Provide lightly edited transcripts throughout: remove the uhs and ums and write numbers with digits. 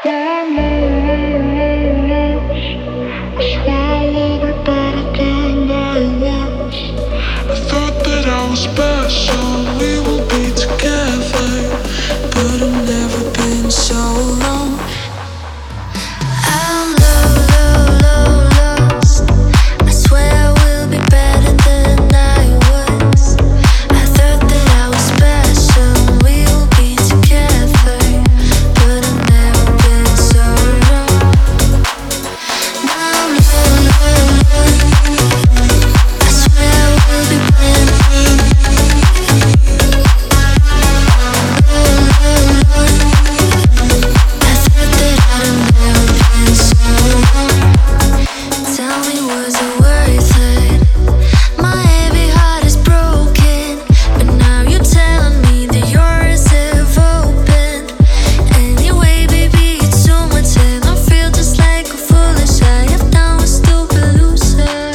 Thought that I was special, we will be together, but I've never been so long. I'm lost. I swear we'll be better than I was. I thought that I was special, we will be together, but I've never been so long. I'm lost. I swear we'll be better. Tell me, was it worth it? My heavy heart is broken, but now you're telling me that yours have opened. Anyway, baby, it's so much, and I feel just like a foolish. I have done a stupid loser.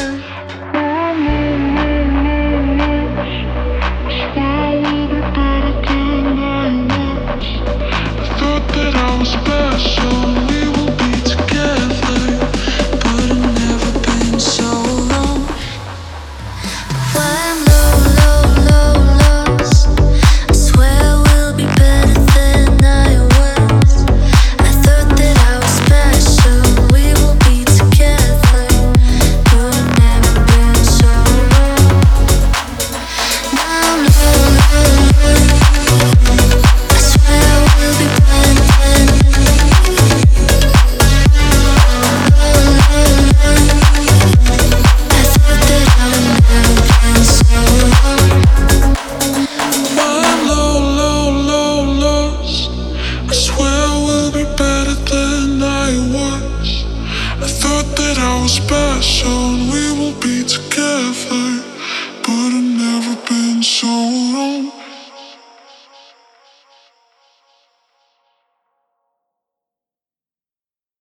I thought that I was special, we will be together, but I've never been so long. Well, I'm lost. I swear we'll be better than I was. I thought that I was special, we will be together, but I've never been so long. Now I'm lost. I swear we'll be better than. I thought that I would never been so long. I'm lost. I swear we'll be better than I was. I thought that I was special, and we will be together.